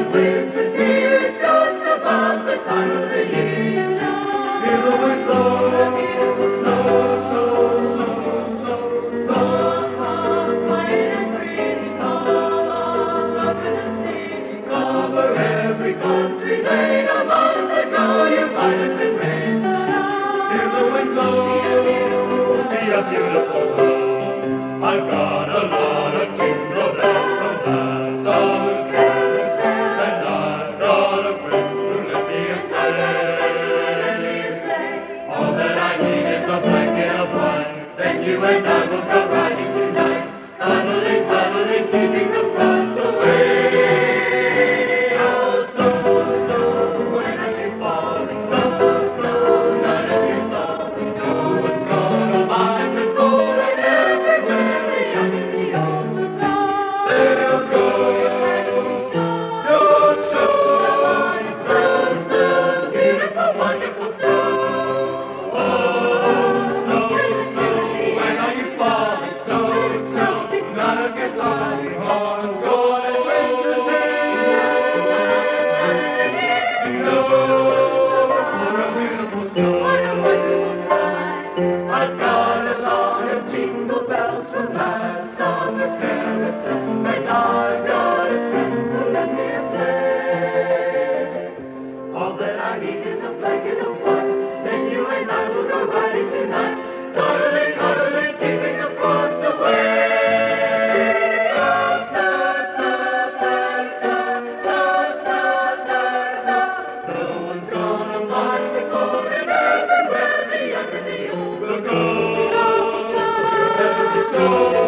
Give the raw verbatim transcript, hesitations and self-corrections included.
winter's here, it's just about the time of the year. Hear the wind blow, snow, snow, snow, snow, snow, snow, white and green, snow, snow, snow in the sea. Cover every country lane, a month ago you might have been rain. Hear the wind blow, be a beautiful snow. I've got a lot of jingle bells from last summer's carousel, and I've got a friend who lent me a sleigh. All that I need is a blanket of one, then you and I will go riding tonight, cuddling, cuddling, keeping the frost away. Oh, snow, snow, when are you falling? Snow, snow, none of your stalling. No one's gonna mind the cold, and everywhere the young and the old they'll go. Your show, snow, snow, beautiful, wonderful snow. Oh, snow, snow, when are you falling? Snow, snow, none of your stalling. Horns go and winter's here. You know, what a beautiful snow. What a wonderful sight. I've got a lot of jingle bells from last summer's carousel, and I've got a friend who lent me a sleigh. All that I need is a blanket of one, then you and I will go riding tonight, cuddling, cuddling, keeping the frost away. Oh, snow, snow, snow, snow, snow, snow, snow, snow. No one's gonna mind the cold, and everywhere the young and the old will go. Wherever the show.